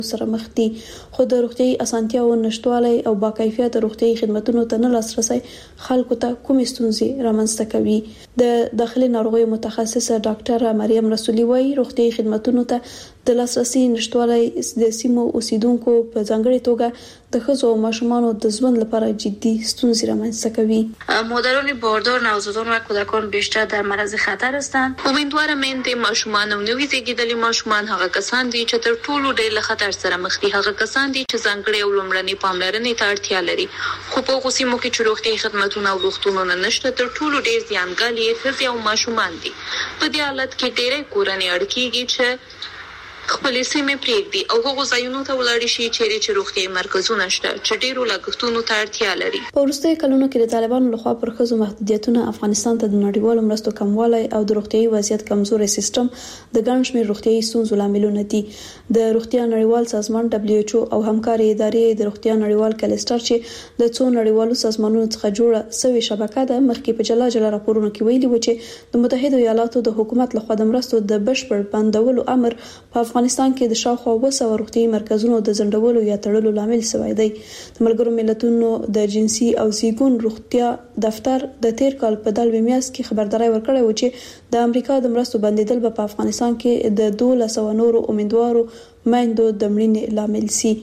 سره مخ دي، خو د روغتيایي اسانتیاو نشټوالی او با کیفیت روغتيایي خدماتو ته نه لاسرسي خلکو ته کوم ستونزې رامنځته کوي. د داخلي ناروغیو متخصصه ډاکټره مریم رسولي وايي روغتيایي خدماتو ته د لاسرسي نشټوالی د سیمو اوسیدونکو په ځانګړي توګه د ښځو او ماشومانو د ژوند لپاره جدي ستونزې رامنځته کوي. مادران باردار، نوزادان و کودکان بیشتر در معرض خطر هستند. امیدوارم د ماشومان او نوي زیږیدلي ماشومان هغه کسان دي چې تر ټولو ډېر له خطر سره مخ دي، هغه کسان دي چې ځانګړي او لومړنۍ پاملرنې ته اړتیا لري. خو په هغو سیمو کې چې روغتیایي خدماتونه او روغتونونه نشته، تر ټولو ډېر زیانګالي ښځې او ماشومان دي. په دې حالت کې ډېرې کورنۍ اړ کېږي چې خپلې سیمې پرېږدي او هغو ځایونو ته ولاړ شي چیرې روغتیایي مرکزونه شته چې ډېرو لګښتونو ته اړتیا لري. په وروستیو کلونو کې د طالبانو لخوا پر ښځو محدودیتونه افغانستان ته د نړیوالو مرستو کموالی او د روغتیایي وضعیت کمزوري سیستم د ګڼ شمېر روغتیایي ستونزو لاملونه دي. د روغتیا نړیوال سازمان WHO او همکاري ادارې د روغتیا نړیوال کلستر چې د څو نړیوالو سازمانونو څخه جوړه سوي شبکه ده مخکې په جلا جلا راپورونو کې ویلي و چې د متحده ایالاتو د حکومت لخوا د مرستو د بشپړ بندولو امر په افغانستان کې د شاوخوا 200 روغتيایي مرکزونو د ځنډولو یا تړلو لامل شوی دی. د ملګرو ملتونو د جنسي او زیږون روغتیا دفتر د تیر کال په دلوي میاشت کې خبرداري ورکړې و چې د امریکا د مرستو بندیدل په افغانستان کې د 1200 نورو امیدوارو میندو د مړینې لامل شي.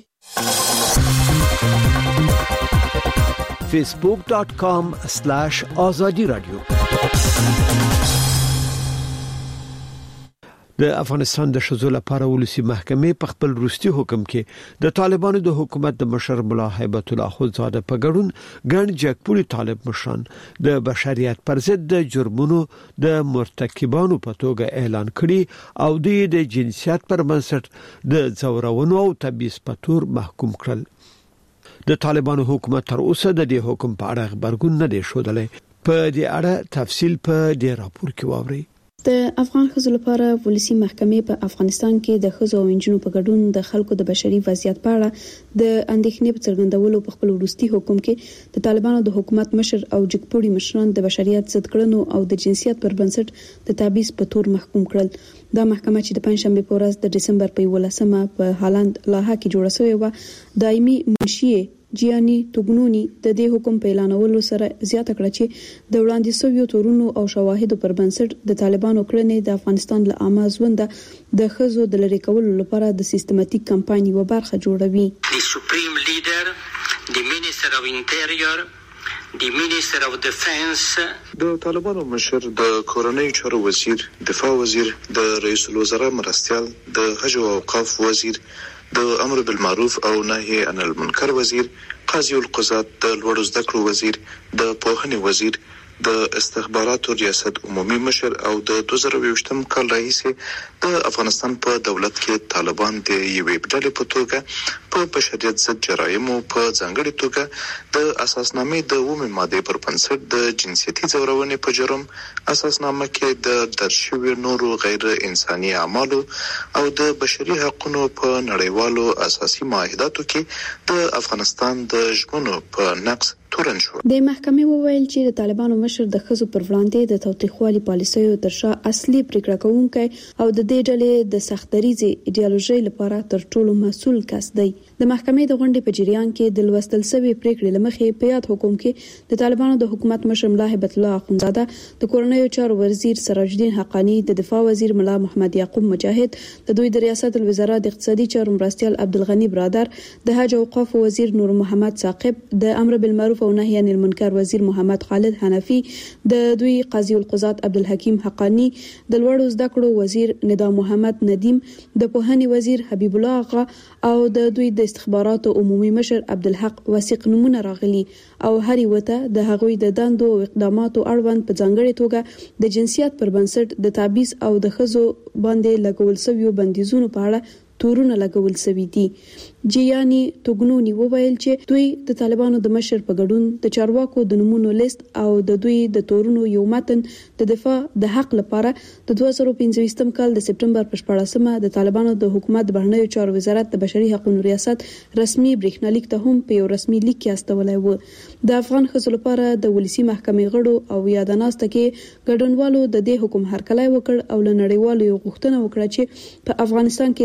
facebook.com/azadi radio د افغانستان د شذو لپاره ولسی محکمې په خپل وروستي حکم کې د طالبانو د حکومت د مشر ملا هیبت الله خودزاده په ګډون ګڼ جګپوري طالب مشران د بشریت پر ضد د جرمونو د مرتکبانو په توګه اعلان کړي او د جنسیت پر بنسټ د ځورونو او تبعیض په تور محکوم کړل. د طالبانو حکومت تر اوسه د دې حکم په اړه خبرګون نه دی ښودلی. په دې اړه تفصیل په دې راپور کې واورئ. د افغان ښځو لپاره ولسی محکمې په افغانستان کې د ښځو او نجونو په ګډون د خلکو د بشري وضعیت په اړه د اندېښنې په څرګندولو په خپل وروستي حکم کې د طالبانو د حکومت مشر او جګپوري مشران د بشریت ضد کړنو او د جنسیت پر بنسټ د تبعیض په تور محکوم کړل. دا محکمه چې د پنځشنبه په ورځ د دسمبر په 11مه په هالند لاها کې جوړه شوې و، دایمي منشي جیانی توګنونی د دې حکم په اعلانولو سره زیاته کړه چې د وړاندې شویو تورونو او شواهدو پر بنسټ د طالبانو کړنې د افغانستان له عامه ژوند د ښځو د لری کولو لپاره د سیستماتیک کمپاین یو برخه جوړوي. The Supreme Leader, the Minister of Interior, the Minister of Defense، د طالبانو مشر، د کورنۍ چارو وزیر، دفاع وزیر، د رئیس الوزرا مرستیال، د حج او اوقاف وزیر، د امر بالمعروف او نهي عن المنکر وزیر، قاضي القضات، د لوړو زده کړو وزیر، د پوهنې وزیر، د استخباراتو ریاست عمومي مشر او د 2020 کال راهیسې د افغانستان په دولت کې طالبان د یوې ډلې په توګه په بشریت ضد جرایمو په ځانګړي توګه د اساسنامې د 9 ماده پر بنسټ د جنسیتي ځورونې په جرم، اساسنامه کې د درشوي نورو غیر انساني اعمالو او د بشري حقوقو په نړیوالو اساسي معاهداتو کې د افغانستان د ژمنو په نقض تورن شو. د محکمې وویل چې د طالبانو مشر د ښځو پر وړاندې د تاوتریخوالي پالیسیو تر شا اصلي پریکړه کوونکی او د دې ډلې د سختدریزي ایډیالوژي لپاره تر ټولو مسؤل کس دی. د محکمې د غونډې په جریان کې د لوستل شوی پریکړې لمخې په یاد حکم کې د طالبانو د حکومت مشر ملا هیبت الله خودزاده، د کورنیو چارو وزیر سراج الدین حقانی، د دفاع وزیر ملا محمد یعقوب مجاهد، د دوی د ریاست الوزرا د اقتصادي چارو مرستیال عبدالغنی برادر، د حج او اوقاف وزیر نور محمد ثاقب، د امر بالمعروف او نهي عن المنکر وزیر محمد خالد حنفی، د دوی قاضي القضات عبدالحکیم حقانی، د لوړو زده کړو وزیر ندا محمد ندیم، د پوهنې وزیر حبیب الله آغا او د دوی د استخباراتو عمومي مشر عبدالحق وثیق نمونه راغلي او هر وته د هغوی د دندو او اقداماتو اړوند په ځانګړي توګه د جنسیت پر بنسټ د تبعیض او د ښځو باندې لګول شویو بندیزونو په اړه تورونه لګول شوی دي. جیانی توګنونی وویل چې دوی د طالبانو د مشر په ګډون د چارواکو د نمونو لیست او د دوی د تورونو یو متن د دفاع د حق لپاره د 2015 کال د سپټمبر په 14مه د طالبانو د حکومت بهرنیو چارو وزارت د بشري حقوقو ریاست رسمي برېښنالیک ته هم په یو رسمي لیک کې استولای و. د افغان ښځو لپاره د ولسی محکمې غړو او یادناسته کې ګډونوالو د دې حکم هرکلی وکړ او له نړیوالو یو غوښتنه وکړه چې په افغانستان کې د ښځو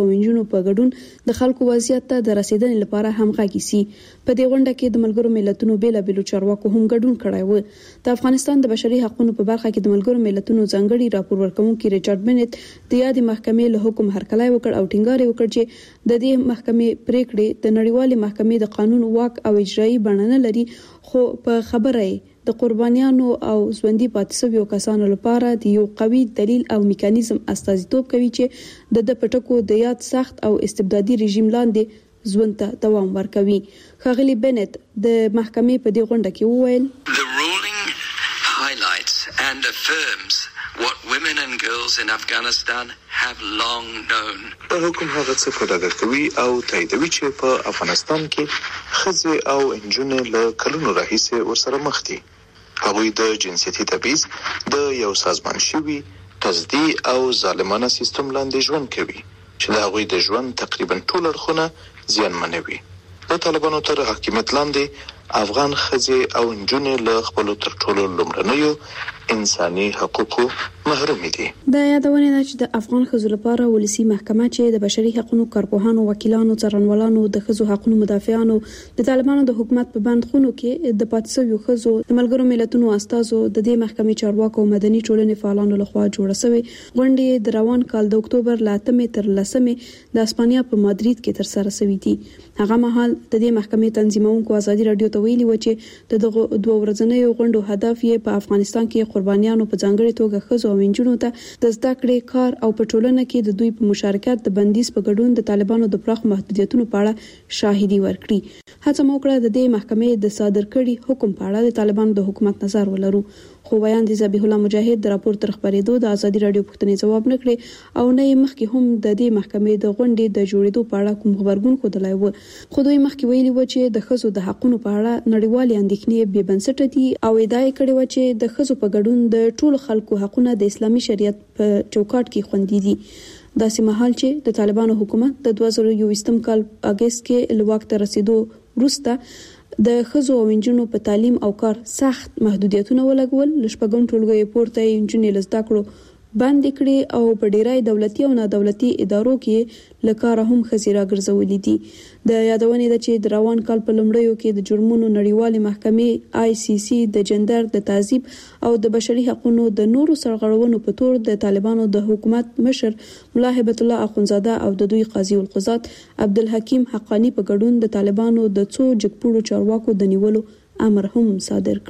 خزو او انجونو په ګډون د خلکو وضعیت ته د رسیدنې لپاره همغږي سي. په دې غونډه کې د ملګرو ملتونو بیلابېلو چارواکو هم ګډون کړی و. د افغانستان د بشري حقوقو په برخه کې د ملګرو ملتونو ځانګړي راپور ورکونکي ریچارډ بنت د یادې محکمې له حکم هرکلی وکړ او ټینګار وکړ چې د دې محکمې پریکړې د نړیوالې محکمې د قانون واک او اجرایي بڼه نه لري، خو په خبره د قربانیانو او ژوندۍ پاتې شویو کسانو لپاره د یو قوي دلیل او میکانیزم استازیتوب کوي چې د پټکو د یاد سخت او استبدادي رژیم لاندې ژوند ته دوام ورکوي. ښاغلي بنت د محکمې په دې غونډه کې وویل The ruling highlights and affirms what women and girls in Afghanistan have long known. حکم هغه څه په ډاګه کوي او تاییدوي چې په افغانستان کې ښځې او نجونې له کلونو راهیسې ورسره مخ دي. هغوی د جنسیتي تبعیض د یو سازمان شوي تصدي او ظالمانه سیستم لاندې ژوند کوي چې د هغوی د ژوند تقریبا ټول اړخونه زیانمنوي. د طالبانو تر حاکمیت لاندې افغان ښځې او نجونې له خپلو تر ټولو لومړنیو انساني حقوقو محروم دي. د یادونه ده چې د افغان ښځو لپاره ولسی محکمه چې د بشري حقوقو کارپوهانو، وکیلانو، څارنوالانو، د ښځو حقوقو مدافعانو، د طالبانو د حکومت په بندخونو کې د پاتې ښځو د ملګرو ملتونو استازو، د دې محکمې چارواکو او مدني ټولنې فعالانو لخوا جوړه شوې غونډې د روان کال د اکتوبر ل 8 تر 10 د اسپانیا په مادرید کې تر سره شوې دي. هغه مهال د دې محکمې تنظیمونکو ازادي رادیو ته ویلي و چې د دغه دوه ورځنیو غونډو هدف یې په افغانستان کې قربانیانو په ځانګړي توګه ښځو او نجونو ته د زده کړې، کار او په ټولنه کې د دوی په مشارکت د بندیز په ګډون د طالبانو د پراخ محدودیتونو په اړه شاهدي ورکړي. هڅه مو کړه د دې محکمې د صادر کړي حکم په اړه د طالبانو د حکومت نظر ولرو، خو ویاندې ذبیح الله مجاهد د راپور تر خبرېدو د ازادي رادیو پوښتنې ځواب نه کړې او نه یې مخکې هم د دې محکمې د غونډې د جوړېدو په اړه کوم خبرګون ښودلی و. خو دوی مخکې ویلي و چې د ښځو د حقوقو په اړه نړیوالې اندېښنې بې بنسټه دي او ادعا یې کړې و چې د ښځو په ګډون د ټولو خلکو حقوقونه د اسلامي شریعت په چوکاټ کې خوندي دي. داسې مهال چې د طالبانو حکومت د 2021 کال اگست کې له واک ته رسیدو وروسته د ښځو او نجونو په تعلیم او کار سخت محدودیتونه ولګول، لشپږم ټولګي پورته نجونې له زده کړو بند کړي او په ډیری دولتي او نادولتي ادارو کې لکاره هم ښځې راګرځولې دي. د یادونه ده چې د روان کال په لومړیو کې د جرمونو نړیوالې محکمې ICC د جندر د تعذیب او د بشري حقوقو د نورو سرغړونو په تور د طالبانو د حکومت مشر ملا هیبت الله اخونزاده او د دوی قاضي القضات عبدالحکیم حقانی په ګډون د طالبانو د څو جګپوړو چارواکو د نیولو امر هم صادر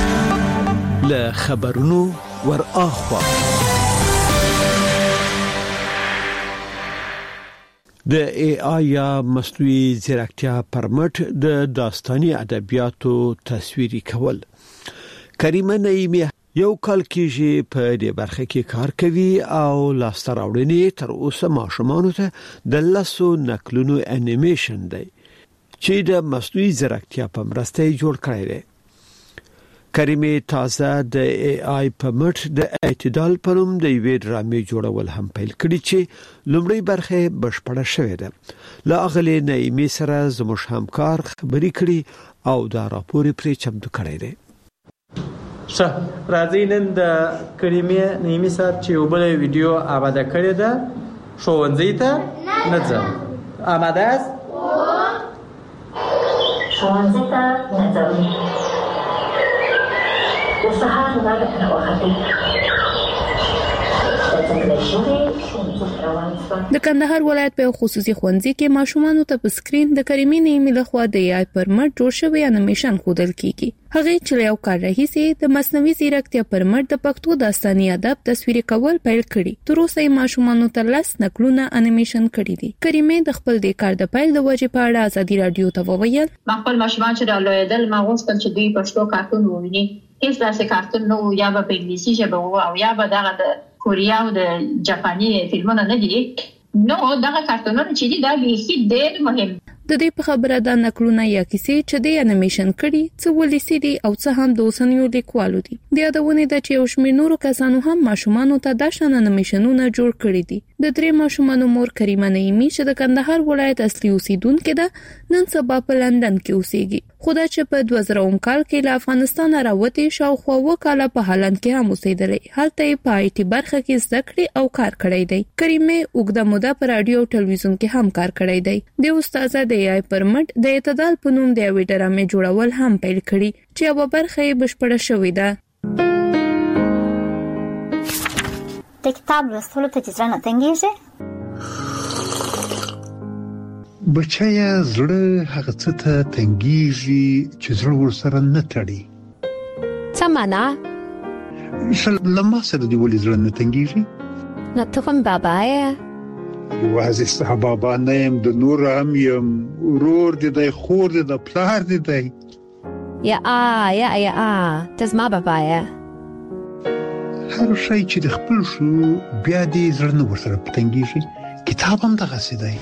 کړ. له خبرونو ور اخوا د AI یا مصنوعي ځیرکتیا پرمټ د داستاني ادبیاتو تصویري کول. کریمه نعیمی یو کال کېږي په دې برخه کې کار کوي او لاسته راوړنې تر اوسه ماشومانو ته د لاسو نقلونو انیمیشن دی چې د مصنوعي ځیرکتیا په مرسته جوړ کړی دی. کریمه تازه د AI په مټ د اعتدال په نوم د یوې ډرامې جوړول هم پیل کړي چې لومړی برخه بشپړه شوې ده. لا اغلی نعیمی سره زموږ همکار خبرې کړي او دا راپور پرې چمتو کړی دی. راځي نن د کریمه نعیمی صاحب چې یو بل ویډیو آماده کړی ده ښوونځي ته نه ځم. آماده است؟ ښوونځي ته نه ځم. د سهار لمر راوختی. د کندهار ولایت په خصوصي ښوونځي کې ماشومانو ته په سکرین د کریمې نعیمی لخوا د AI پر مټ جوړ شوی انیمیشن ښودل کیږي. هغه چې یو کار راهیسي د مصنوعي ځیرکتیا پر مټ د پښتو داستاني ادب تصویري کول پیل کړي. تر اوسه ماشومانو ته 10 نقلونه انیمیشن کړي دي. کریمې د خپل د کار د پیل د وجې په اړه ازادي رادیو ته وویل خپل ماشومان چې رالوېدل ما غوښتل چې دوی پښتو کارتون وویني. هیڅ داسې کارتون نو یا په انګلیسي ژبه وو او یا به دغه د کوریا او د جاپاني فلمونه نه دي. نو دغه کارتونونه چې دي دا بیخي ډېر مهم. د دې په خبره د نقلونه یا کیسې چې د انیمیشن کړي څه ولسی دي او څه هم د اوسنیو لیکوالو دي. د یادونه ده چې یو شمېر نورو کسانو هم ماشومانو ته د شان انیمیشنونه جوړ کړي دي. د درې ماشومانو مور کریمه نعیمی چې د کندهار ولایت اصلي اوسیدونکې ده نن سبا په لندن کې اوسېږي. خو دا چې په 2000 کال کې له افغانستان راوتی شاوخوا وکاله په هالند کې هم اوسېدلې. هلته په آی ټي برخه کې زده کړې او کار کړی دی. کریمه اوږده موده په رادیو او ټلویزیون کې هم کار کړی دی. د استاد د AI پر مټ د اعتدال په نوم د یوې ډرامې جوړول هم پیل کړي چې یوه برخه یې بشپړه شوې ده. د کتاب لوستلو ته چې ځان تنګیږي بچیا زړه هغه څه ته تنګیږي چې زړه ورسره نه تړي. څه معنا؟ لما سره دی ولې زړه نه تنګیږي؟ نه ته کوم بابا یې؟ یوازې ستا بابا نه یم، د نور هم یم، ورور دې دی، خور دې دی، پلار دې دی. یا ته زما بابا یې. هر شی چې د خپل شو بیا دې زړه نه ورسره تنګیږي. کتاب هم دغسې دی.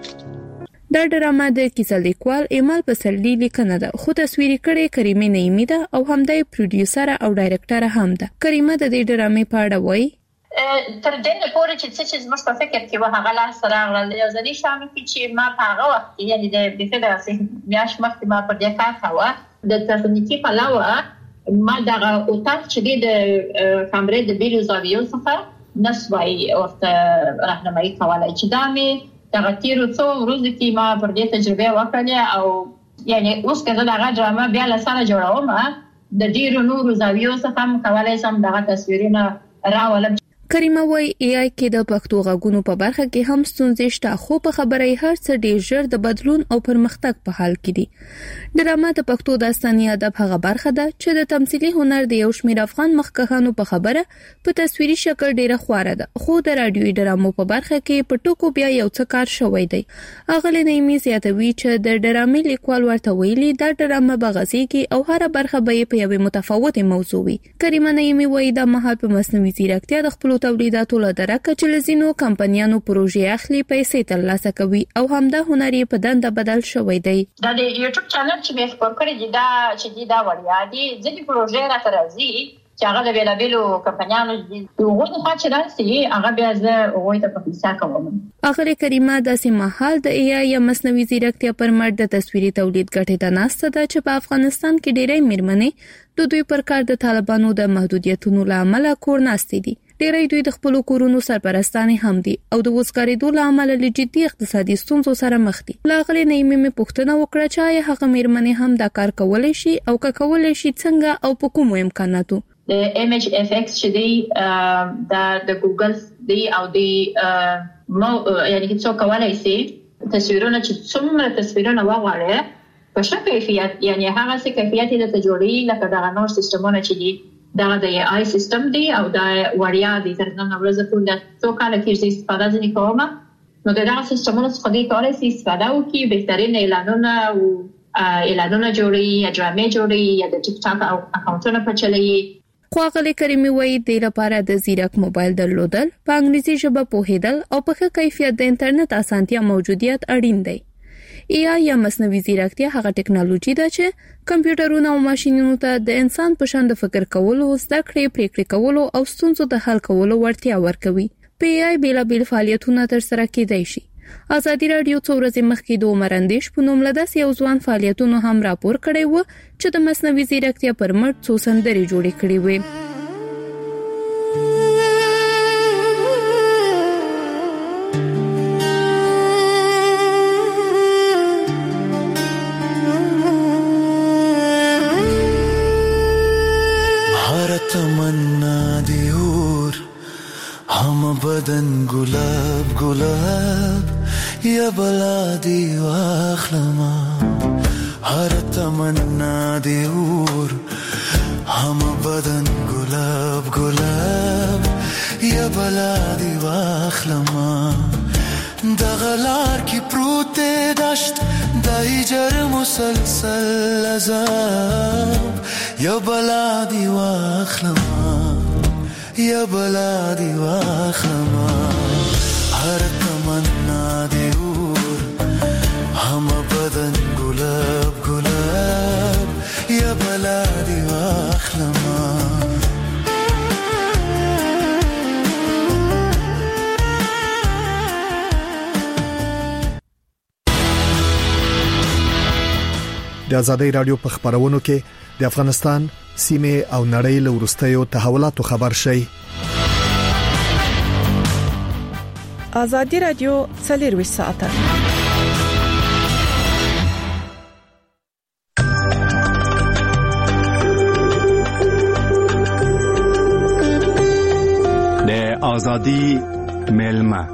دا ډرامه د کیسه لیکوال ایمال پسرلی لیکنه ده، خو تصویري کړې کریمه نعیمی ده او همدای پروډیوسر او ډایرکټر هم ده. کریمه د دې ډرامې په اړه وایي تر دې نه پورې چې زموږ په فکر کې و هغه لاس راغله یو ځلې شامل چې ما په هغه وخت کې یعنی د بفله میاش مخکې ما پر دې کار کاوه د تخنیکی پلاوه ما دغه اوتاق چې د کامرې د بیلو زاویو څخه نسوي ورته راهنمایي کولای چې دا مې دغه تیرو څو ورځې کې ما پر دې تجربه وکړه او یعنی اوس که زه دغه ډرامه بیا له سره جوړوم د ډیرو نورو زاویو څخه هم کولای شم دغه تصویرونه راولم. کریمه وای AI کې د پښتو غږونو په برخه کې هم ستونزې شته، خو په خبري هر څه ډیر ژر د بدلون او پرمختګ په حال کې دي. ډرامه د پښتو داستاني ادب هغه برخه ده چې د تمثيلي هنر د یو شمېر افغان مخکښانو په خبره په تصویري شکل ډیره خواره ده، خو د رادیوي ډرامو په برخه کې په ټکو بیا یو څه کار شوی دی. اغلی نعیمی زیاتوي چې د ډرامې لیکوال ورته ویلي دا ډرامه بغزيږي او هر برخه به په یوه متفاوته موضوع وي. کریمه نعیمی وایي د مهال په مصنوعي ځیرکتیا د خپل تولیداتو له درکه چې لزینو کمپنیانو پروژې اخلي پیسې ترلاسه کوي او همدا هنري په دنده بدل شوی دی. دا د یوټیوب چینل چې مې خپل کړی دی دا وړیا دي ځکه پروژې راته راځي چې هغه د بیلابیلو کمپنیانو د وګړو خاطر راځي هغه بیا زه وایي ته په پیسې کوم. اخر کریمه د سیمهال د AI یا مصنوعي ځیرکتیا پر مټ د تصویري تولید ګټه ته ناسته ده چې په افغانستان کې ډېرې میرمنې د دوی پر کار د طالبانو د محدودیتونو لامل کور ناستې دي. ډېری دوی د خپل کورونو سرپرستانې هم دي او د وزګاریدو لامل له جدي اقتصادي ستونزو سره مخ دي. لاغلي نعیمی مې پوښتنه وکړه چې هغه میرمنې هم دا کار کولای شي او کولای شي څنګه او په کومو امکاناتو. د MHFX چې دی د ګوګل دی او دی یعنی چې څو کولای شي تصویرونه چې څومره تصویرونه واغواړي په ښه کیفیت یعنی هغه څه کیفیت د تجربې لکه دا نور سیستمونه چې دي دا د AI سیستم دی او دا وړیا دي تر نن ورځې پورې د څو کال کې استفاده ځنی کوم نو دا سیستمونه څخه دی کولای شي استفاده وکړي بهترین اعلانونه او اعلانونه جوړي یا ډرامې جوړي یا د ټیک ټاک او اکاونټونه پچلي. خو غلي کریمه وایي د لپاره د زیرک موبایل درلودل په انګلیسي ژبه پوهیدل او په ښه کیفیت د انټرنیټ اسانتیا موجودیت اړین دی. AI یا مصنوعي ځیرکتیا هغه ټکنالوژي ده چې کمپیوټرونه او ماشينونو ته د انسان په شان د فکر کولو، زده کړې، پریکړې کولو او ستونزو د حل کولو وړتیا ورکوي. په AI بیلابیل فعالیتونه ترسره کیدای شي. ازادي رادیو څو ورځې مخکې د عمر اندیش په نوم له داسې یو ځوان فعالیتونو هم راپور کړی و چې د مصنوعي ځیرکتیا پر مټ څو سندرې جوړې کړې وې. तमन्ना दी और हम बदन गुलाब गुलाब या बला दी वाखलमा हर तमन्ना दी और हम बदन गुलाब गुलाब या बला दी वाखलमा दगलार की प्रूते दश्त दाइजर मुसलसल अजाब या बला दी वाखलमा या बला दी वाखलमा हर तमन्ना दे और हम बदन गुलाब गुलाब या बला दी वाखलमा د ازادي رادیو په خبرونو کې د افغانستان سیمه او نړۍ له ورستیو تحولاتو خبر شي. ازادي رادیو 24 ساعته د ازادي ملما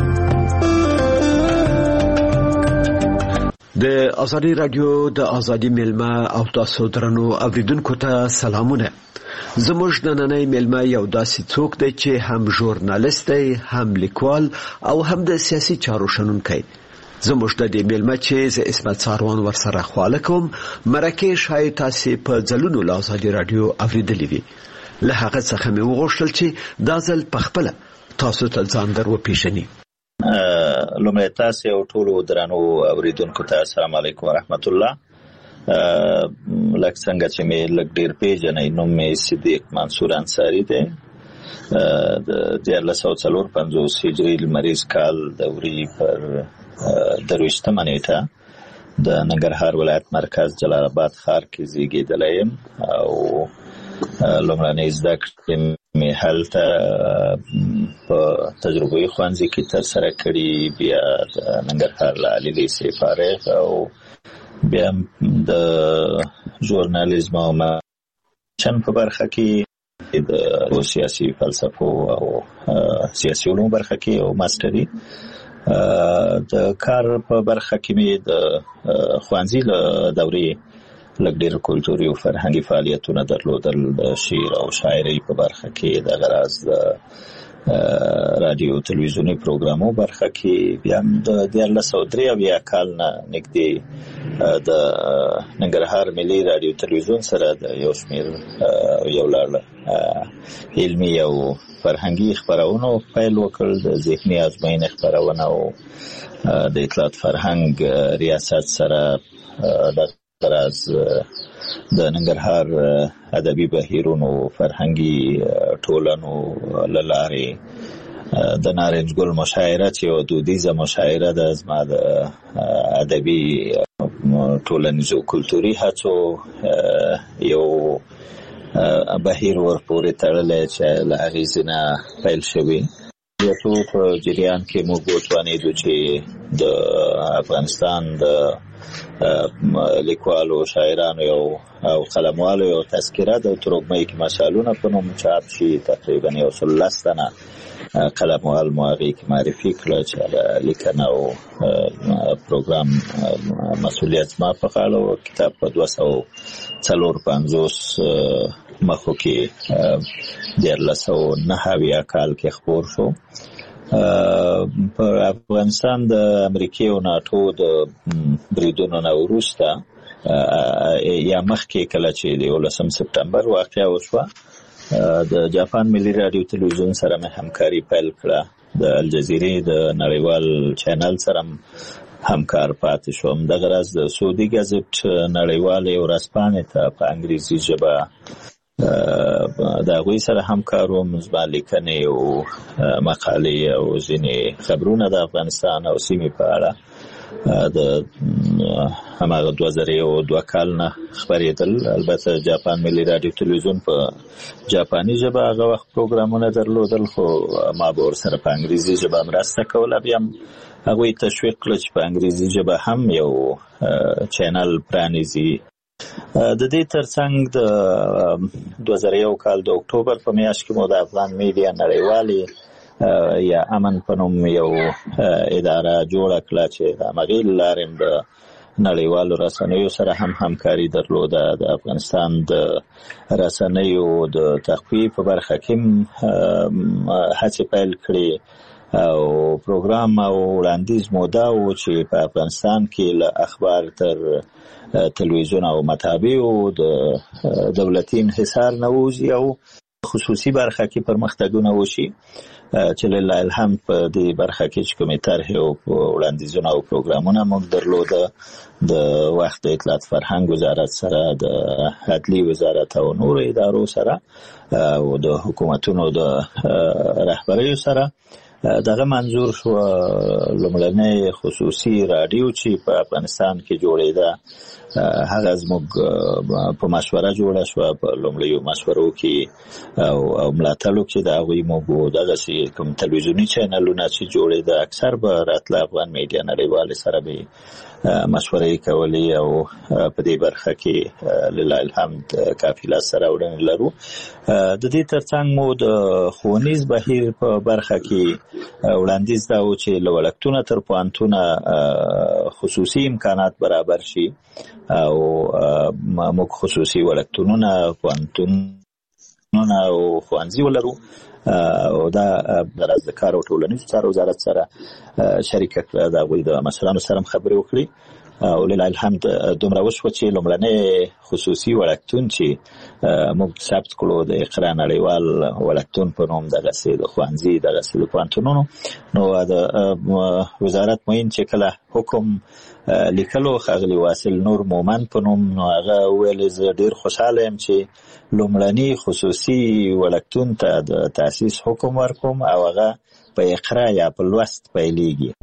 د ازادي رادیو د ازادي ملما او تاسو درنو اوریدونکو ته سلامونه. زموږ د نننۍ ملما یو داسې څوک دی چې هم ژورنالیست دی، هم لیکوال او هم د سیاسي چارو شنونکی. زموږ د دې ملما چې ز اسمت ساروان ورسره خواله کوم مرکه شای تاسو په ځلونو له ازادي رادیو اوریدلې وي. له هغه څخه مې وغوښتل چې دا ځل په خپل تاسو ته ځان در وپیژنئ. لومړی تاسو او ټولو درنو اوریدونکو ته السلام علیکم ورحمت الله. لکه څنګه چې مې لږ ډیر پیژنې، نوم مې صدیق منصور انصاری دی. د 1954 هجری لمریز کال دوري پر 23 نیټه د ننګرهار ولایت مرکز جلال آباد ښار کې زیږیدلی یم او لومړنۍ زده کړې مې هلته په تجربوي ښوونځي کې ترسره کړي، بیا د ننګرهار له عالي لیسې فارغ او بیا د ژورنالیزم او چن په برخه کې د سیاسي فلسفو او سیاسي علومو برخه کې او ماستري. د کار په برخه کې مې د ښوونځي له دورې لږ ډېر کلتوري او فرهنګي فعالیتونه درلودل. د شعر او شاعرۍ په برخه کې د غراز د رادیو تلویزیونی پروګرامو برخه کې بیا د 1983 کال نه نږدې د ننګرهار ملي رادیو تلویزیون سره د یو شمېر یو لړ علمي او فرهنګي خبرونو پیل وکړ. د ذهني ازموینې خبرونه او د اطلاعات فرهنګ ریاست سره د راز د ننګرهار ادبي بهیرونو فرهنګي ټولنو لاره د نارنج ګل مشاعره چې یو دودیزه مشاعره د زما د ادبي ټولنیزو کلتوري هڅو یو بهیر ورپورې تړلی چې له هغې ځینه پیل شوي. یو په جریان کې موږ وتوانېدو چې د افغانستان د لیکوالو شاعرانو او قلموالو یو تذکره د ترکمنۍ کې مشالونه په نوم چاپ شي. تقریبا 110 تنه قلموال مو هغې کې معرفي کړه چې لیکنه او پروګرام مسؤلیت ما په غاړه و. کتاب په 254 مخو کې 1909 کال کې خپور شو. په افغانستان د امریکای او ناتو د بریدونو نه وروسته یا مخکې کله چې د 11 سپتمبر واقعه وشوه، د جاپان ملي رادیو تلویزیون سره مې همکاري پیل کړه. د الجزیرې د نړیوال چینل سره همکار پاتې شوم. د غرض د سعودي ګازټ نړیوالې ورځپاڼې ته په انګریزي ژبه د هغوی سره همکار وم. زما لیکنې او مقالې او ځینې خبرونه د افغانستان او سیمې په اړه د هماغه 2002 کال نه خپرېدل. البته جاپان ملي رادیو تلویزیون په جاپاني ژبه هغه وخت پروګرامونه درلودل، خو ما به ورسره په انګریزي ژبه مرسته کوله. بیا هم هغوی تشویق کړه چې په انګریزي ژبه هم یو چینل پرانیزي. د دې ترڅنګ د 2001 کال د اکتوبر په میاشت کې مو د افغان میډیا نړیوالې یا امن په نوم یو اداره جوړه کړه چې د هغې له لارې د نړیوالو رسنیو سره هم همکاري درلوده. د افغانستان د رسنیو د تقویې په برخه کې هڅې پیل کړې او پروګرام او وړاندیز مو دا و چې په افغانستان کې له اخبار تر تلویزیون او مطابع د دولتي انحصار نه ووځي او خصوصي برخه کې پرمختګونه وشي چې لله الحمد په دې برخه کې چې کومې طرحې او وړاندیزونه او پروګرامونه موږ درلوده د وخت د اطلاعات فرهنګ وزارت سره د عدلي وزارت او نور ادارو سره او د حکومتونو د رهبریو سره دغه منظور شو لومړنۍ خصوصي رادیو چې په افغانستان کې جوړېده هغه زموږ په مشوره جوړه شو په لومړیو مشورو کې او ملاتړو کې دا غوي موږ دغه کوم تلویزیونی چینلونه چې جوړېده اکثر به راتله افغان میډیا نړیوال سره به مشورې کولې او په دې برخه کې لله الحمد کافي لاسره وړاندې لرو. د دې ترڅنګ مو د ښوونیز بهیر په برخه کې وړاندیز دا و چې له وړکتونه تر پوهنتونه خصوصي امکانات برابر شي او موږ خصوصي وړکتونونه پوهنتونونه او ښوونځي ولرو او دا د کار او ټولنیزو چارو وزارت سره شریکه کړه. د هغوی د مشرانو سره خبرې وکړي او لله الحمد دومره وشوه چې لومړنی خصوصي وړکتون چې موږ ثبت کړو د اقرا نړیوال وړکتون په نوم دغسې د ښوونځي دغسې د پوهنتونونو نو د وزارت معین چې کله حکم لیکلو ښاغلي واصل نور مومند په نوم نو هغه ویل زه ډېر خوشحاله یم چې لومړني خصوصي وړکتون ته د تاسیس حکم ورکوم او هغه په اقرا یا په لوست پیلېږي.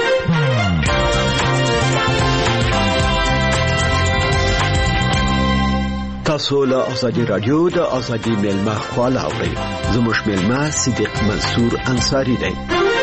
تاسو له ازادي رادیو د ازادي میلمه خواله اورئ. زموږ میلمه صدیق منصور انصاری دی.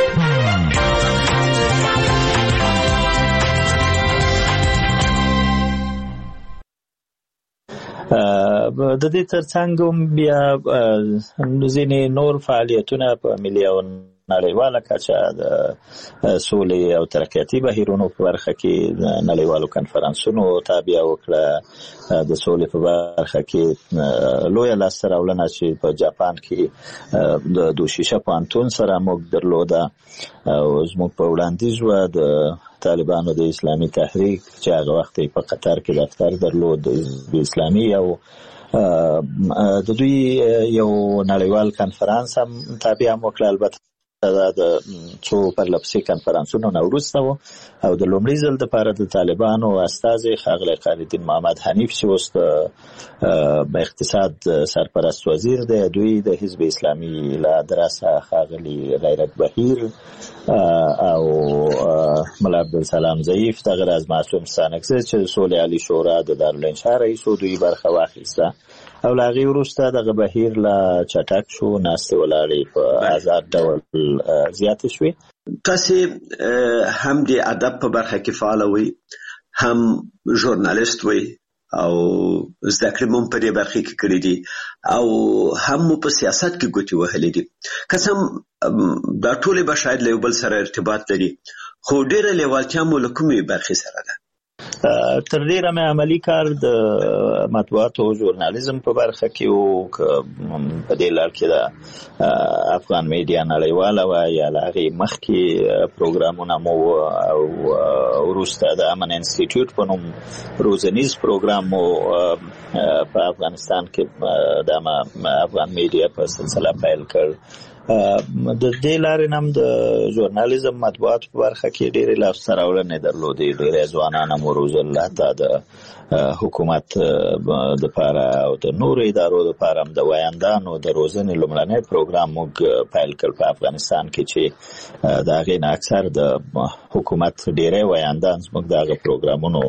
د دې ترڅنګ بیا ځینې نور فعالیتونه په ملي او نړیواله کچه د سولې او ترقیاتي بهیرونو په برخه کې نړیوالو کنفرانسونو تابع وکړه. د سولې په برخه کې لویه لاسته راوړنه چې په جاپان کې د دوشیشه پوهنتون سره موږ درلوده او زموږ په وړاندیز و د طالبانو د اسلامي تحریک چې هغه وخت په قطر کې دفتر درلود د اسلامي او د دوی یو نړیوال کنفرانس هم تابع وکړه. البته دا د څو پرلپسې کنفرانسونو نه وروسته و او د لومړي ځل دپاره د طالبانو استازی ښاغلی خالدین محمد حنیف چې اوس د اقتصاد سرپرست وزیر دی، دوی د حزب اسلامي له ادرسه ښاغلي غیرت بهیر او ملا عبدالسلام ضعیف دغه راز معصوم ستانکزی چې د سولې عالي شورا د دارالانشا رئیس و دوی برخه واخیسته او له هغې وروسته دغه بهیر لا چټک شو، ناستې ولاړې په آزاد ډول زیاتې شوې. تاسې هم د ادب په برخه کې فعاله وئ، هم ژورنالیست وئ او زده کړې مو په دې برخه کې کړې دي او هم مو په سیاست کې ګوتې وهلې دي. که څه دا ټولې به شاید له یو بل سره ارتباط لري، خو ډېره لیوالتیا مو له کومې برخې سره ده؟ تر ډیره مې عملی کار د مطبوعاتو او ژورنالیزم په برخه کې و. په دې لار کې د افغان میډیا نړیواله وه یا له هغې مخکې پروګرامونه مو او وروسته د امن انسټیټیوټ په نوم روزنیز پروګرام مو په افغانستان کې د افغان میډیا په سلسله پیل کړ. د دې لارې نه هم د ژورنالیزم مطبوعاتو په برخه کې ډېرې لاسته راوړنې درلودې، ډېری ځوانان هم وروزل، حتی د حکومت دپاره او د نورو ادارو دپاره هم د ویاندانو د روزنې لومړنی پروګرام موږ پیل کړ په افغانستان کې چې د هغې نه اکثر د حکومت ډېری ویاندان زموږ د هغه پروګرامونو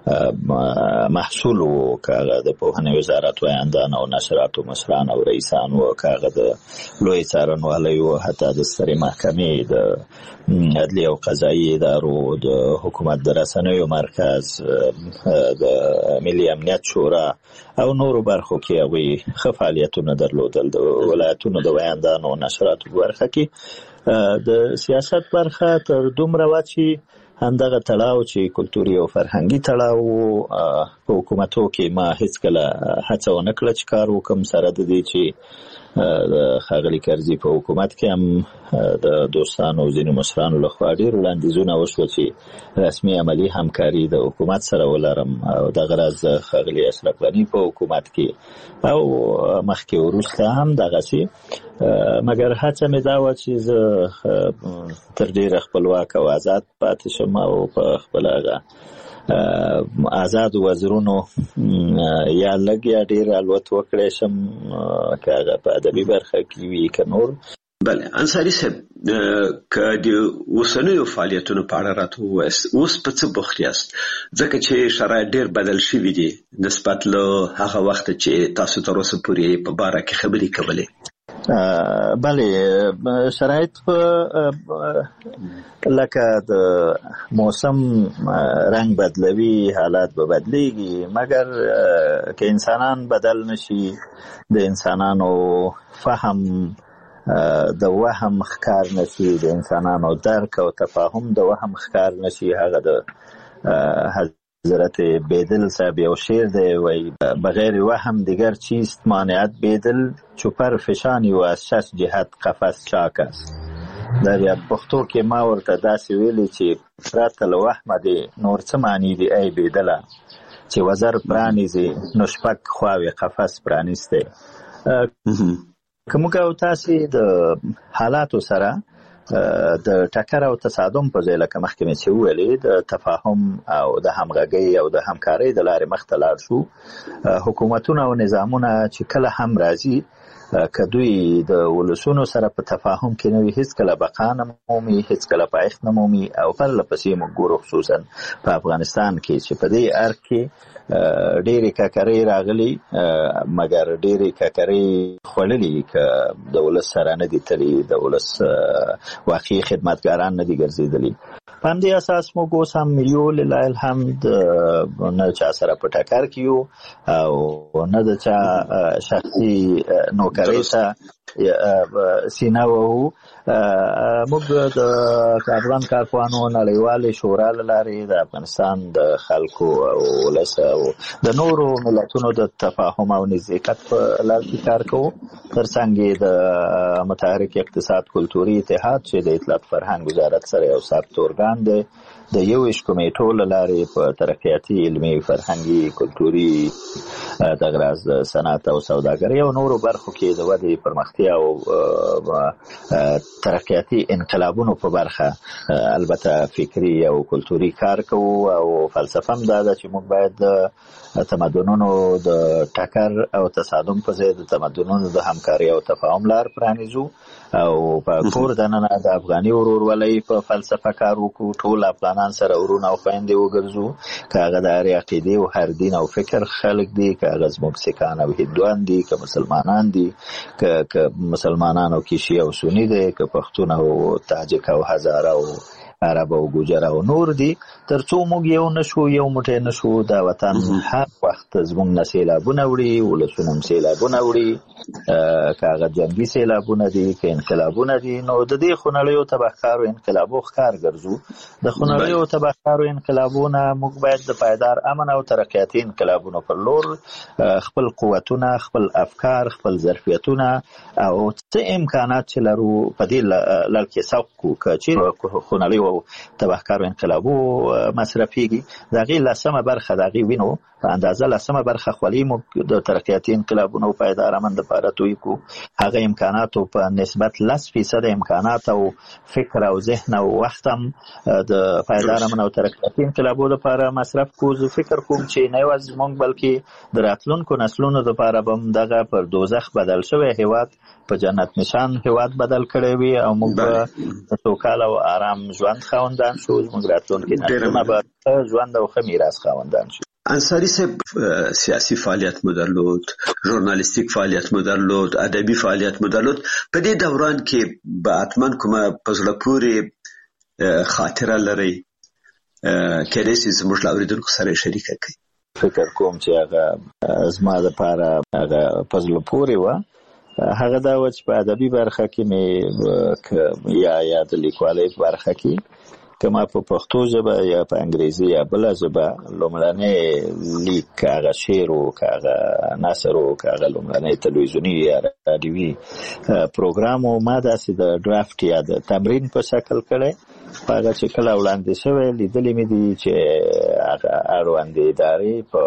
محصول و، که هغه د پوهنې وزارت ویاندان او نشراتو مشران او رئیسان و، که هغه د لوی څارنوالۍ و، حتی د سترې محکمې، د عدلي او قضایي ادارو، د حکومت د رسنیو مرکز، د ملي امنیت شورا او نورو برخو کې هغوی ښه فعالیتونه درلودل. د ولایتونو د ویاندانو او نشراتو برخه کې د سیاست برخه تر دومره وه چې همدغه تړاو چې کلتوري او فرهنګي تړاو په حکومتو کې ما هیڅکله هڅه ونه کړه چې کار وکړم، سره د دې چې د ښاغلي کرزي په حکومت کې هم د دوستانو او ځینو مشرانو لخوا ډېر وړاندیزونه وشوه چې رسمي عملي همکاري د حکومت سره ولرم او دغه راز د ښاغلي اشرف غني په حکومت کې او مخکې وروسته هم دغسې، مګر هڅه مې دا وه چې زه تر ډېره خپلواک او آزاد پاتې شم او په خپله هغه آزاد وزرونو یا لږ یا ډېر الوت وکړی شم، که هغه په ادبي برخه کې وي که نور. بله انصاری صاحب که د اوسنیو فعالیتونو په اړه راته ووایاست اوس په څه بوخت یاست ځکه چې شرایط ډېر بدل شوي دي نسبت له هغه وخت چې تاسو تر اوسه پورې په باره کې خبرې کولې. بله شرایط لکه د موسم رنگ بدلوي حالات به بدلیږي مګر که انسانان بدل نشي د انسانانو فهم د وهم ښکار نشي د انسانانو درک او تفاهم د وهم ښکار نشي هغه د حضرت بیدل صاحب یو شعر دی وای بغیر وهم دیگر چیست مانعت بیدل چوپر فشانی و از شش جهت قفس چاک است. در یاد پښتو کې ما ورته داسې ویلي چې پرته له وهمه دی نور څه معنی دی ای بیدله چې وزر پرانیزي نو شپږ خواوې قفس پرانیستی. که موږ او تاسې د حالاتو سره د ټکر او تصادم په ځای لکه مخکې مې چې وویلې د تفاهم او د همغږۍ او د همکارۍ د لارې مخته لاړ شو حکومتونه او نظامونه چې کله هم راځي که دوی د ولسونو سره په تفاهم کې نه وي هیڅکله بقا نه مومي هیڅکله پایښت نه مومي او پرله پسې موږ ګورو خصوصا په افغانستان کې چې په دې ارګ کې ډېرې ککرۍ راغلي مګر ډېرې ککرۍ خوړلي که د ولس سره نه دي تللي د ولس واقعي خدمتګاران نه دي ګرځېدلي. په همدې اساس موږ اوس هم یو لله الحمد نه چا سره په ټکر کې یو او نه د چا شخصي نوکرۍ ته سینه وهو. موږ د افغان کارپوهانو نړیوالې شورا له لارې د افغانستان د خلکو او ولس او د نورو ملتونو د تفاهم او نزدېکت په لار کې کار کوو. ترڅنګ د متحرک اقتصاد کلتوري اتحاد چې د اطلاعات فرهنګ وزارت سره یو ثابت ارګان دی د 21 کمیټو له لارې په ترقیاتي علمي فرهنګي کلتوري د غراز د صنعت او سوداګرۍ او نورو برخو کې د ودې پرمختیا او ترقیاتي انقلابونو په برخه البته فکری او کلتوري کار کوو او فلسفه هم دا ده چې موږ باید د تمدنونو د ټکر او تصادم په ځای د تمدنونو د همکارۍ او تفاهم لار پرانیزو او په کور دننه د افغاني ورورولۍ په فلسفه کار وکړو ټول افغانان سره ورونه او خویندې وګرځو که هغه د هرې عقیدې او هر دین او فکر خلک دي که هغه زموږ سیکان او هندوان دي که مسلمانان دي که مسلمانان او کیشي او سني دي که پښتون او تاجک او هزاره او عرب او ګوجر او نور دي تر څو موږ یو نشو یو موټی نشو دا وطن هر وخت زموږ نه سیلابونه وړي ولسونه هم سیلابونه وړي که هغه جنګي سیلابونه دي که انقلابونه دي نو د دې خونړیو تبهکارو انقلابو ښکار ګرځو. د خونړیو تبهکارو انقلابونه موږ باید د پایدار امن او ترقیاتي انقلابونو پر لور خپل قوتونه خپل افکار خپل ظرفیتونه او څه امکانات چې لرو په دې لړ کې سوق کړو که چیرې خونړیو تبهکارو انقلابو مصرفيږي د هغې لسمه برخه د هغې وینو په اندازه لسمه برخه خولي موږ د ترقیاتي انقلابونو او پایدار امن لپاره توی کړو. هغه امکاناتو په نسبت 10% امکانات او فکر او ذهن او وخت هم د پایدار امن او ترقیاتي انقلابو لپاره مصرف کوو. فکر کوم چې نه یوازې موږ بلکې د راتلونکو نسلونو لپاره به هم دغه پر دوزخ بدل شوی هیواد په جنت نشان هیواد بدل کړی وي او موږ به سوکاله او آرام ژوند خاوندان شو. زموږ راتلونکي نسلونه به ژوند او ښه میراث خاوندان شو. انصاری صاحب سیاسی فعالیت مو درلود ژورنالیستیک فعالیت مو درلود ادبي فعالیت مو درلود په دې دوران کې به حتما کومه په زړه پورې خاطره لرئ کله چې زموږ له اوریدونکو سره شریکه کړئ. فکر کوم چې هغه زما لپاره هغه په زړه پورې وه هغه دا و چې په ادبي برخه کې مې یا د لیکوالۍ په برخه کې که ما په پښتو ژبه یا په انګریزي یا بله ژبه لومړنی لیک که هغه شعر و که هغه نثر و که هغه لومړنی تلویزیوني یا راډیوي پروګرام و ما داسې د ډرافټ یا د تمرین په شکل کړی په هغه چې کله وړاندې شوی لیدلي مې دي چې هغه اړوندې ادارې په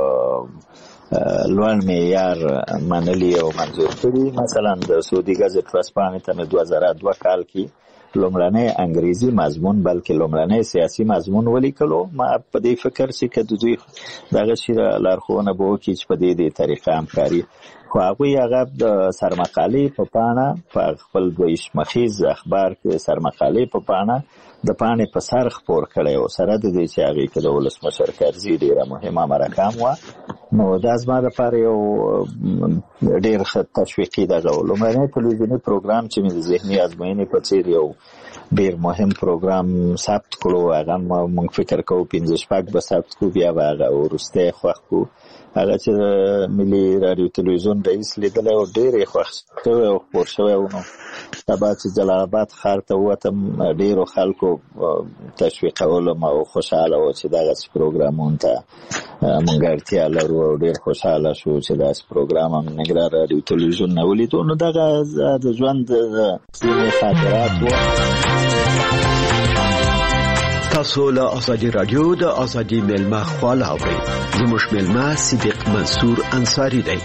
لوړ معیار منلي او منظور کړي. مثلا د سعودي ګزټ ورځپاڼې ته مې 2002 کال کې لومړنی انګریزي مضمون بلکې لومړنی سیاسي مضمون ولیکلو. ما په دې فکر چې کله دوی دغه شی لارښوونه به وکړي چې په دې طریقه همکاري، خو هغه د سرمقالې په پاڼه په خپل دویش مخیز اخبار کې سرمقالې په پاڼه د پاڼې په سر خپور کړی او سره د دې چې هغې کې د ولسمشر کرزي ډېره مهمه مرکه هم وه. نو دا زما لپاره یو ډېر ښه تشویقي دغه و. لومړنی تلویزیوني پروګرام چې مې د ذهني ازموینې په څېر یو ډېر مهم پروګرام ثبت کړو، هغه موږ فکر کوو 5-6 به ثبت کړو، بیا به هغه وروستی خوښ کړو. هغه چې ملي راډیو تلویزیون رئیس لیدلی و ډېر یې خوښ شوی او خپور شوی و. نو سبا چې جلال آباد ښار ته ووتم ډېرو خلکو تشویقولم او خوشحاله و چې دغسې پروګرامونو ته موږ اړتیا لرو او ډېر خوشحاله شو چې داسې پروګرام هم ننګرهار راډیو تلویزیون نه ولیدو. نو دغه د ژوند ځینې خاطرات و. تاسو له ازادي رادیو د ازادي ملما خواله اورئ. زموږ ملما صدیق منصور انصاری دی.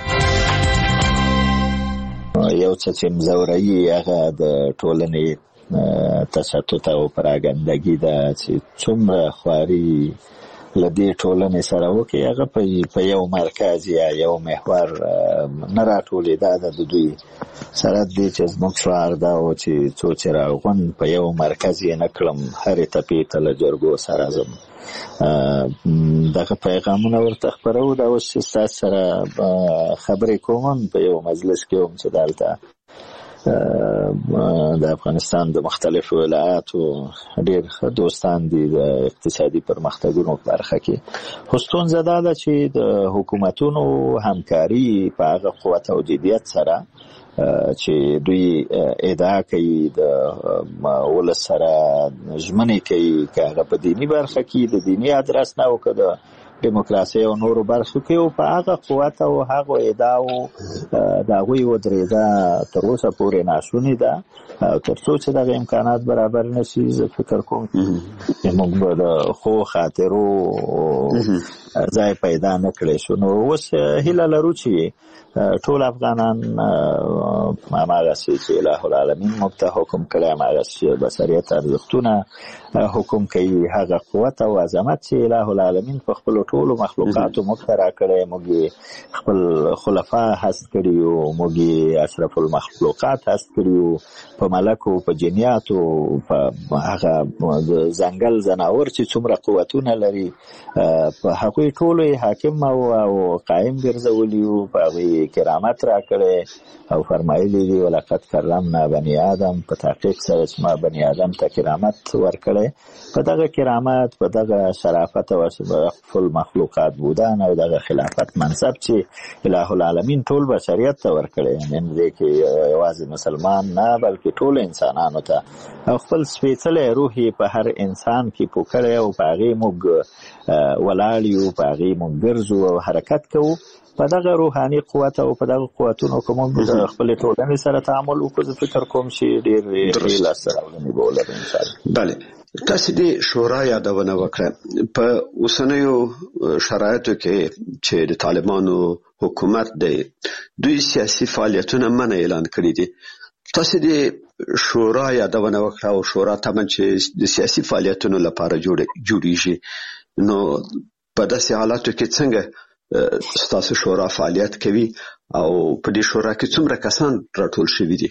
یو څه چې مزوري هغه د ټولنې تشتت او پراګندګي ده چې څومره خواري لدې ټولنې سره وکړي، هغه په یو مرکز یا یو محور نه راټولېده. د دوی سره دې چې زموږ شعار دا و چې څو چې راغون په یو مرکز یې نه کړم، هرې تپې ته له جرګو سره ځم. دغه پیغامونه ورته خپرو. دا اوس چې ستاسو سره خبرې کوم په یو مجلس کې وم چې دلته د افغانستان د مختلفو ولایاتو ډېر ښه دوستان دي د اقتصادي پرمختګونو په برخه کې. خو ستونزه دا ده چې د حکومتونو همکاري په هغه قوت او جدیت سره چې دوی ادعا کوي د ولس سره ژمنې کوي، که هغه په دیني برخه کې د دیني ادرس نه او که د دیموکراسي او نورو برخو کې، او په هغه قوت او هغه ادعاو د هغوی ودرېده تر اوسه پورې ناشونې ده. تر څو چې دغه امکانات برابر نشي، زه فکر کوم چې موږ به د ښو خاطرو ځای پیدا نه کړی شو. نو اوس هیله لرو چې ټول افغانان هماغسې چې اله العالمین موږ ته حکم کړی، هماغسې بشریت ارزښتونه حکم کوي، هغه قوت او عظمت چې اله العالمین په خپلو ټولو مخلوقاتو موږ ته راکړی. موږ یې خپل خلفا هست کړي یو، موږ یې اشرف المخلوقات هست کړي یو، په ملکو، په جنیاتو، په هغه د ځنګل ځناور چې څومره قوتونه لري، په هغوی ټولو یې حاکم او قایم ګرځولي یو، په هغوی کرامت راکړی او فرمایلی دي ولقد کرمنا بني آدم. په تحقیق سره چې ما بني آدم ته کرامت ورکړی، په دغه کرامت، په دغه شرافت او خپل مخلوقات بودن او دغه خلافت منصب چې اله العالمین ټول بشریت ته ورکړی، یعنې دې کې یوازې مسلمان نه بلکې ټول انسانانو ته، او خپل سپېڅلی روح یې په هر انسان کې پوکړی او په هغې موږ ولاړ یو، په هغې موږ ګرځو او حرکت کوو. په دغه روحاني قوت او په دغه قوتونو که موږ د خپلې ټولنې سره تعامل وکړو، زه فکر کوم چې ډېر ښې لاسته راوړنې به ولرو انشاءالله. بله، تاسو د شورا یادونه وکړه. په اوسنیو شرایطو کې چې د طالبانو حکومت دی، دوی سیاسي فعالیتونه منع اعلان کړي دي. تاسو د شورا یادونه وکړه او شورا طبعا چې د سیاسي فعالیتونو لپاره جوړیږي. نو په داسې حالاتو کې څنګه ستاسو شورا فعالیت کوي او په دې شورا کې څومره کسان راټول شوي دي؟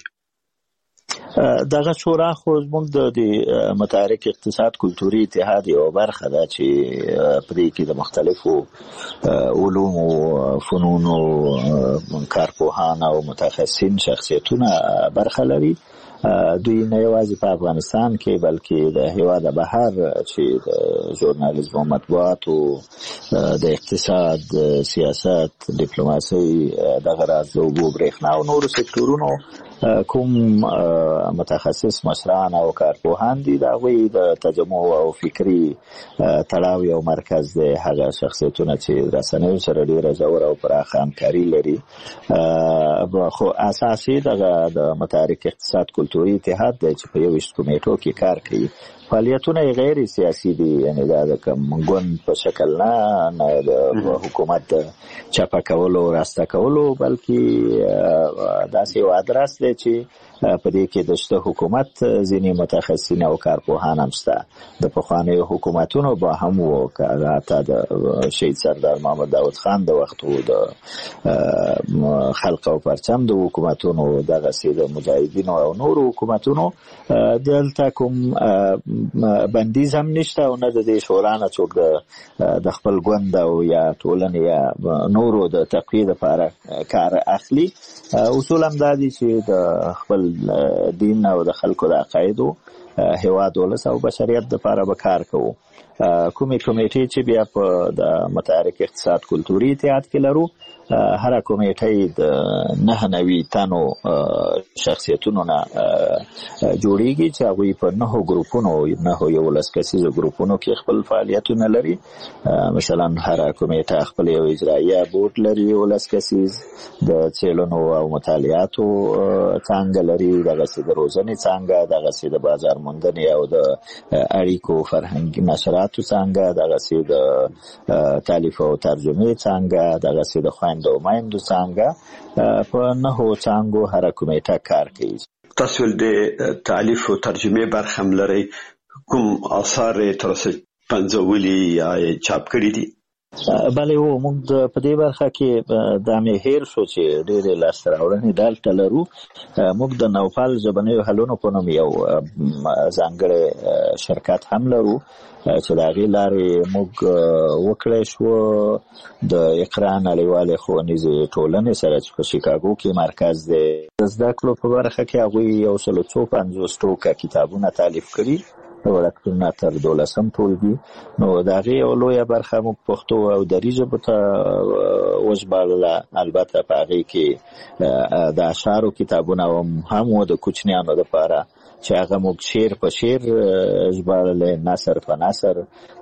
دغه شورا خو زموږ د متحرک اقتصاد کلتوري اتحاد یوه برخه ده چې پرې کې د مختلفو علومو، فنونو کارپوهان او متخصصین شخصیتونه برخه لري. دوی نه یوازې په افغانستان کې بلکې د هیواد بهر چې د ژورنالیزم او مطبوعاتو، د اقتصاد، سیاست، ډیپلوماسي، دغه راز د اوبو، برېښنا او نورو سکتورونو کوم متخصص مشران او کارپوهان دي، د هغوی د تجمع او فکري تړاو یو مرکز دی. هغه شخصیتونه چې رسنیو سره ډېره ژوره او پراخه همکاري لري. خو اساسي دغه د متحرک اقتصاد کلتوري اتحاد دی چې په 21 کمیټو کې کار کوي. فعالیتونه غیر سیاسي دي، یعنې دا د کوم ګوند په شکل نه د حکومت چپه کولو، راسته کولو، بلکې داسې یو ادرس دی دی چې په دې کې د شته حکومت ځینې متخصصین او کارپوهان هم شته. د پخوانیو حکومتونو به هم وو که حتی د شهید سردار محمد داود خان د وخت وو د خلق او پرچم د حکومتونو دغسې د مجاهدینو او نورو حکومتونو دلته کوم بندیز هم نشته او نه د دې شورا نه څوک د خپل ګوند او یا ټولنې یا نورو د تقویې لپاره کار اخلي. اصول هم دا دي چې د خپل دین او د خلکو د عقایدو هیواد ولس او بشریت لپاره به کار کوو. کومې کمیټې چې بیا په د متحرک اقتصاد کلتوري اتحاد کې لرو، هر کمیټې د 99 تنو شخصیتونو نه جوړیږي چې هغوی په 9 ګروپونو 11 کسیزو ګروپونو کې خپل فعالیتونه لري. مثلا هر کمیټه خپل یو اجرایي بورډ لري 11 کسیز، د څېړنو او مطالعاتو څانګه لري، دغسې د روزنې څانګه، دغسې د بازار موندنې او د اړیکو فرهنګي نشراتو څانګه، دغسې د تالیف او ترجمې څانګه، دغسې د خویندو او میندو څانګه. په 9 څانګو هر کمیټه کار کوي. تاسو د تالیف او ترجمې برخه هم لرئ، کوم آثار تر اوسه پنځولي یا چاپ کړي دي؟ بله و موږ په دې برخه کې دا مې هیر شو چې ډېرې لاسته راوړنې دلته لرو. موږ د نوپال ژبنیو حلونو په نوم یو ځانګړی شرکت هم لرو چې د هغې لارې موږ وکړی شو د اقرا نړیوالې ښوونیزې ټولنې سره چې په شیکاګو کې مرکز دی د زده کړو په برخه کې هغوی 150 ټوکه کتابونه تالیف کړي، وړکتونونه تر 12 ټولګي. نو د هغې یو لویه برخه موږ پښتو او دري ژبو ته وژباړله. البته په هغې کې د اشعارو کتابونه هم و د کوچنیانو دپاره چې هغه موږ شعر په شعر ژباړلی، نثر په نثر.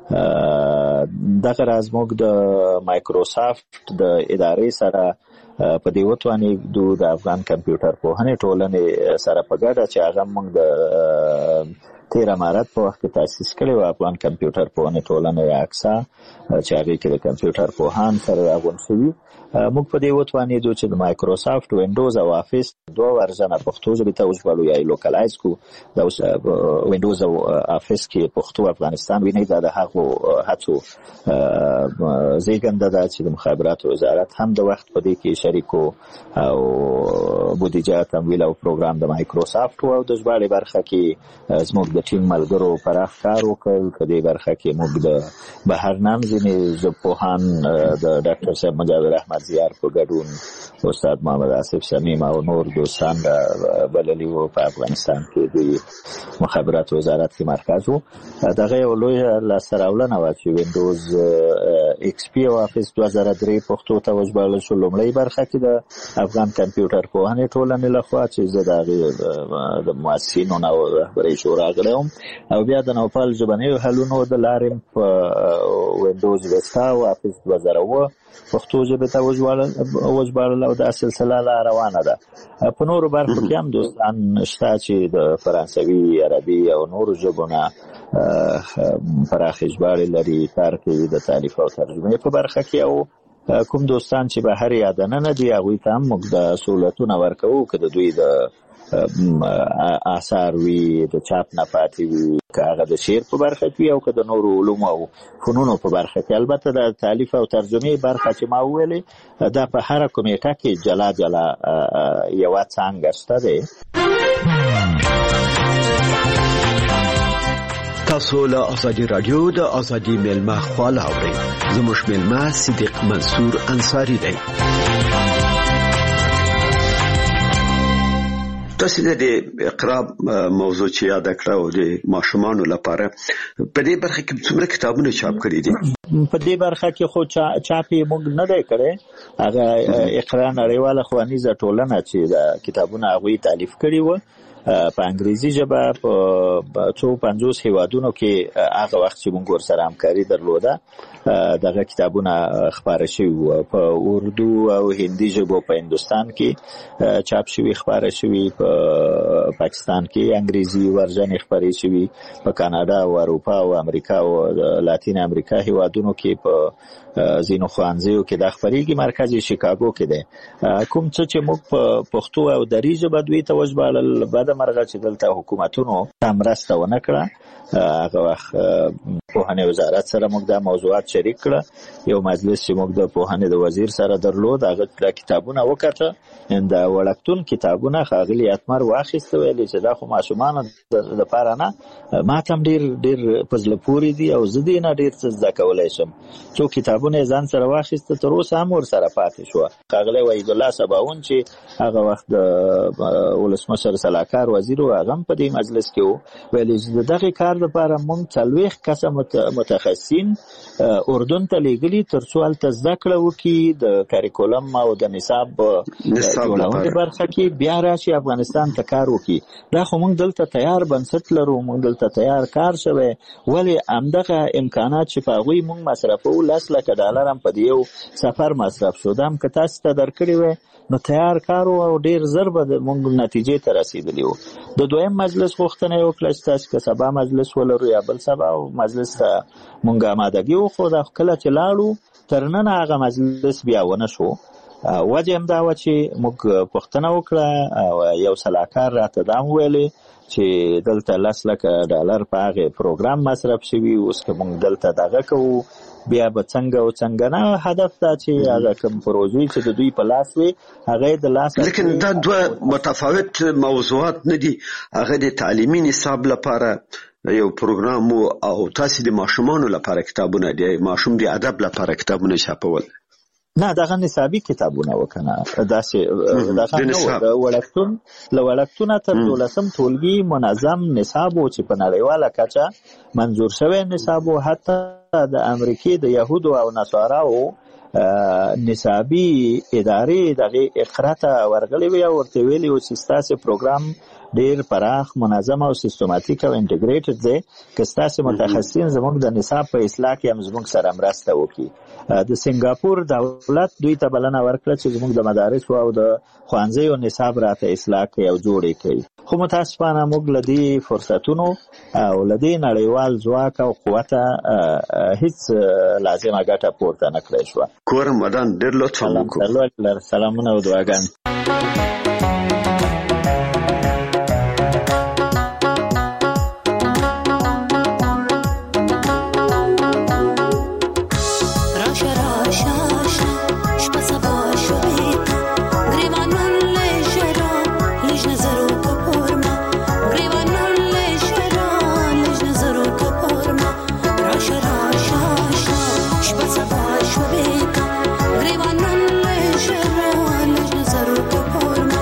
دغه راز موږ د مایکروسافت د ادارې سره په دې وتوانېدو د افغان کمپیوټر پوهنې ټولنې سره په ګډه چې هغه موږ د 13 مارچ په وخت کې تاسیس کړی و افغان کمپیوټر پوهنې ټولنه یا اکسا چې هغې کې د کمپیوټر پوهان سره راغونډ شوي. موږ په دې وتوانېدو چې د مایکروسافت وینډوز او افیس 2 ورژنه پښتو ژبې ته وژباړو یا لوکلایز کو. د وینډوز او افیس کې پښتو افغانستان ویني دا د هغو هڅو زیږنده ده چې د مخابراتو وزارت هم د وخت په دې کې شریک او بودیجه تمویل او پروګرام د مایکروسافت او د ژباړې برخه کې زموږ د ټیم ملګرو پراخ کار وکړ. په دې برخه کې موږ د بهرنام ځینې ژبپوهان د ډاکټر صاحب مجاور احمد زیار په ګډون استاد محمد آصف صمیم او نور دوستان بللي وو. په افغانستان کې د مخابراتو وزارت کې مرکز وو. دغه یو لویه لاسته راوړنه وه چې وینډوز ایکس پی او افیس 2003 پښتو ته وژباړل شو. لومړۍ برخه کې د افغان کمپیوټر پوهنې ټولنې لخوا چې زه د هغې د مؤسسینو نه او رهبرۍ شورا غړی وم، او بیا د نوپال ژبنیو حلونو د لارې په وینډوز وستا او افیس 2007 پښتو ژبې ته وژباړل او دا سلسله لا روانه ده. په نورو برخو کې هم دوستان شته چې د فرانسوي، عربي او نورو ژبو نه پراخې ژباړې لري، کار کوي د تالیف او ترجمې په برخه کې. او کوم دوستان چې بهر یا دننه دي هغوی ته هم موږ د سهولتونه ورکوو که د دوی د آثار وي د چاپ نه پاتې وي، که هغه د شعر په برخه کې او که د نورو علومو او فنونو په برخه کې. البته د تالیف او ترجمې برخه چې ما وویلې دا په هره کمیټه کې جلا جلا یوه څانګه شته دی. تاسو له ازادي رادیو د ازادي میلمه خواله اورئ. زموږ میلمه صدیق منصور انصاری دی. تاسو د اقرا موضوع چې یاد کړو د ماشومانو لپاره په دې برخه کې څومره کتابونه چاپ کړي دي؟ په دې برخه کې خو چاپی موږ نه دی کړی. هغه اقرا نړیواله ښوونیزه ټولنه چې د کتابونه هغوی تالیف کړي و په انګریزي ژبه په 250 هیوادونو کې هغه وخت چې موږ ورسره همکاري درلوده دغه کتابونه خبره شوي په اردو او هندي ژبو په هندستان کې چاپ شوي خبره شوي په پاکستان کې انګریزي ورژن خبرې شوي په کاناډا او اروپا او امریکا او لاتین امریکا هیوادونو کې په زینو خوانزیو کې د خبرېږي مرکز شیکاګو کې دی کوم څه چې موږ په پښتو او دري ژبه دوی ته وژباړل بعد مرغه چې دلته حکومتونو مرسته ونه کړه هغه وخت پوهنې وزارت سره موږ دا موضوعات شریک کړه یو مجلس چې موږ د پوهنې د وزیر سره درلود هغه د کتابونه وکړه د وړکتون کتابونه خاغلی اتمر واخیسته ویل چې دا خو ماشومان د لپاره نه ما تم ډیر پزله پوری دي او زه دې نه ډیر څه زده کولای شم څو کتابونه ځان سره واخیسته تر اوسه هم ور سره پاتې شو خاغلی وحید الله سباون چې هغه وخت د ولسمشر سلاکار وزیر او هغه په دې مجلس کې ویل چې دغه کار لپاره موږ 40 کسه متخصصین اردن ته لېږلي ترڅو هلته زده کړه وکړي د کاریکولم او د نصاب جوړونې برخه کې بیا راشي افغانستان ته کار وکړي دا خو موږ دلته تیار بنسټ لرو موږ دلته تیار کار شوی ولې همدغه امکانات چې په هغوی موږ مصرفوو $10,00,000 هم په یو سفر مصرف شو دا هم که تاسو ته درکړی وی نو تیار کار او ډیر زر به موږ نتیجې ته رسیدلی وو د دویم مجلس غوښتنه یې وکړه چې تاسو که سبا مجلس ولرو یا بل سبا مجلس ته موږ آمادګي وخو دا کله چې لاړو تر ننه هغه مجلس بیا ونه شو وجه هم دا و چې موږ پوښتنه وکړه او یو سلاکار راته دا ویلې چې دلته $10,00,000 په هغه پروګرام مصرف شوي اوس که موږ دلته دغه کوو بیا به څنګه او څنګه نه هدف دا چې هغه کوم پروژې چې د دوی په لاس وي هغه د لاس لیکن دا دوه متفاوت موضوعات نه دي هغه د تعلیمي نصاب لپاره یو پروګرام او تاسو د ماشومانو لپاره کتابونه دي ماشوم د ادب لپاره کتابونه چاپول نه دغه نصابي کتابونه وکنه داسې دغه وړکتون تر 12م ټولګي منظم نصاب او چې په نړیواله کچه منظور شوی نصاب او حتی د امریکای د يهودو او نصاراو نصابي ادارې دغه اقرته ورغلي وي او ورته ویلي او چې تاسو پروګرام ډیر پراخ منظم او سیستماتیک او انټیګریټډ دی که تاسو متخصصین زموږ د نصاب په اصلاح کې هم زموږ سره مرسته وکړي د سنگاپور دولت دوی ته بلنه ورکړه چې زموږ د مدارس او د ښوونځیو نصاب راته اصلاح کوي او جوړ کړي خو متاسفانه موږ لدی فرصتونو او لدی نړیوال ځواک او قوت هیڅ لازمه ګټه پورته نه کړې شو کورم مدان ډېر لطف وکړو سلامونه او دعاګانې Grivanul le jera, le jera,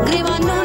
دیوانه